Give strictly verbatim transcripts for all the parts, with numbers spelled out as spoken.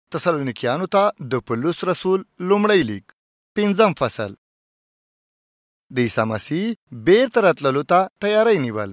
تسالونیکیانو ته د پولس رسول لومړی لیک پنځم فصل. د عیسی مسیح بیرته راتللو ته تیاری نیول.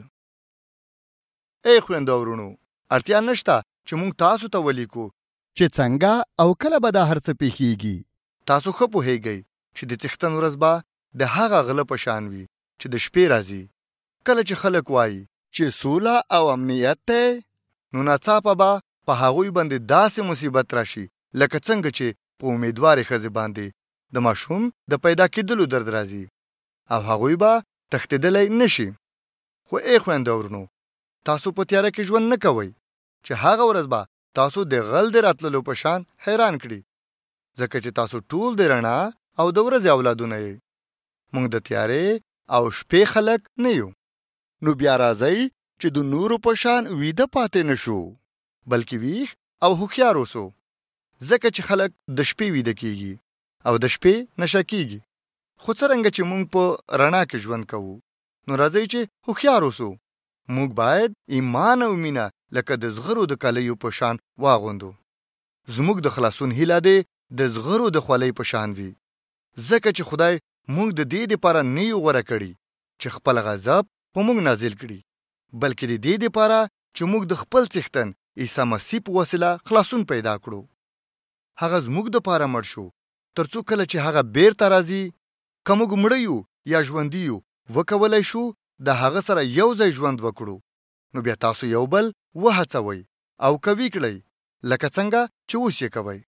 ای خویندو ورونو، اړتیا نشته چې موږ تاسو ته ولیکو چې څنګه او کله به دا هر څه پیښیږي. تاسو ښه پوهیږئ چې د څښتن ورځ به د هغه غله په شان وي چې د شپې راځي. کله چې خلک وایي چې سوله او امنیت دی، نو ناڅاپه به په هغوی باندې داسې مصیبت راشي لکه څنګه چې په امیدوارې ښځې باندې د ماشوم د پیدا کېدلو درد راځي او هغوی به تښتېدلی نشي. خو ای خویندو ورونو، تاسو په تیاره کې ژوند نه کوئ چې هغه ورځ به تاسو د غل د راتللو په شان حیران کړي، ځکه چې تاسو ټول د رڼا او د ورځې اولادونه یې. موږ د تیارې او شپې خلک نه یو. نو بیا راځئ چې د نورو په شان ویده پاتې نشو، بلکې ویښ او هوښیار اوسو، ځکه چې خلک د شپې ویده کیږي او د شپې نشه کیږي. خو څرنګه چې موږ په رڼا کې ژوند کوو، نو راځئ چې هوښیار اوسو. موږ باید ایمان او مینه لکه د زغرو د کلیو په شان واغوندو. زموږ د خلاصون هیله دی د زغرو د خولۍ په شان وي، ځکه چې خدای موږ د دې دپاره نه یو غوره کړي چې خپل غضب په موږ نازل کړي، بلکې د دې دپاره چې موږ د خپل څښتن عیسی مسیح په وسیله خلاصون پیدا کړو. هغه زموږ دپاره مړ شو تر څو کله چې هغه بیرته راځي، که موږ مړه یو یا ژوندي یو، وکولی شو د هغه سره یو ځای ژوند وکړو. نو بیا تاسو یو بل وهڅوئ او قوي کړئ لکه څنګه چې اوس یې کوئ.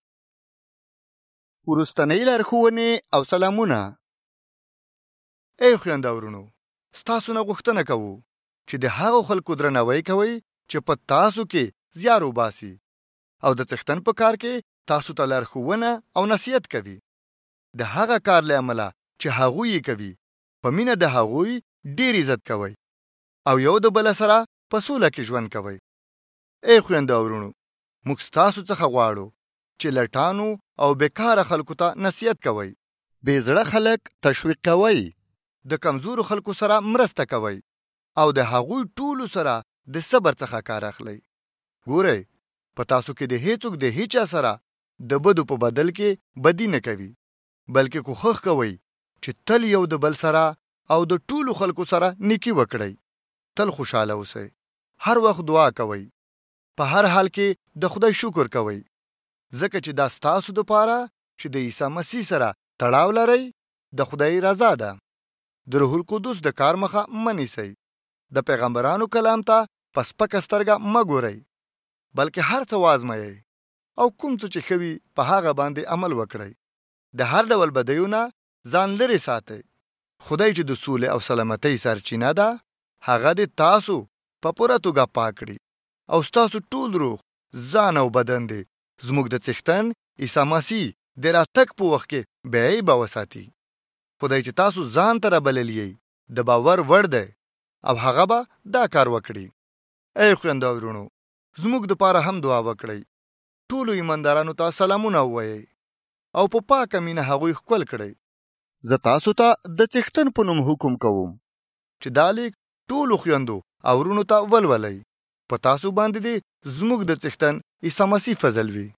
وروستنۍ لارښوونې او سلامونه. ای خویندو ورونو، ستاسو نه غوښتنه کوو چې د هغو خلکو درناوی کوئ چې په تاسو کې زیار وباسي او د څښتن په کار کې تاسو ته لارښوونه او نصیحت کوي. د هغه کار له امله چې هغوی یې کوي، په مینه د هغوی ډېر عزت کوئ او یو د بل سره په سوله کې ژوند کوئ. ای خویندو ورونو، موږ ستاسو څخه غواړو چې لټانو او بیکاره خلکو ته نصیحت کوئ، بې زړه خلک تشویق کوئ، د کمزورو خلکو سره مرسته کوئ او د هغوی ټولو سره د صبر څخه کار اخلئ. ګورئ، په تاسو کې د هیڅوک د هیچا سره د بدو په بدل کې بدی نه کوي، بلکې کوښښ کوئ چې تل یو د بل سره او د ټولو خلکو سره نیکی وکړئ. تل خوشاله اوسئ، هر وخت دعا کوئ، په هر حال کې د خدای شکر کوئ، ځکه چې دا ستاسو دپاره چې د عیسی مسیح سره تړاو لرئ د خدای رضا ده. د روح القدس د کار مخه مه نیسئ. د پیغمبرانو کلام ته په سپکه سترګه مه ګورئ، بلکې هر څه وازمایئ او کوم څه چې ښه وي په هغه باندې عمل وکړئ. د هر ډول بدیو نه ځان لرې ساتئ. خدای چې د سولې او سلامتۍ سرچینه ده، هغه د تاسو په پوره توګه پاک کړي او ستاسو ټول روح، ځان او بدن دی زموږ د څښتن عیسی مسیح د راتګ په وخت کې بې عیبه وساتي. خدای چې تاسو ځان ته رابللی یئ د باور وړ دی او هغه به دا کار وکړي. ای خویندو ورونو، زموږ دپاره هم دعا وکړئ. ټولو ایماندارانو ته سلامونه ووایئ او په پاکه مینه هغوی ښکل کړئ. زه تاسو ته د څښتن په نوم حکم کوم چې دا لیک ټولو خویندو او ورونو ته ولولئ. په تاسو باندې دې زموږ د څښتن عیسی مسیح فضل وي.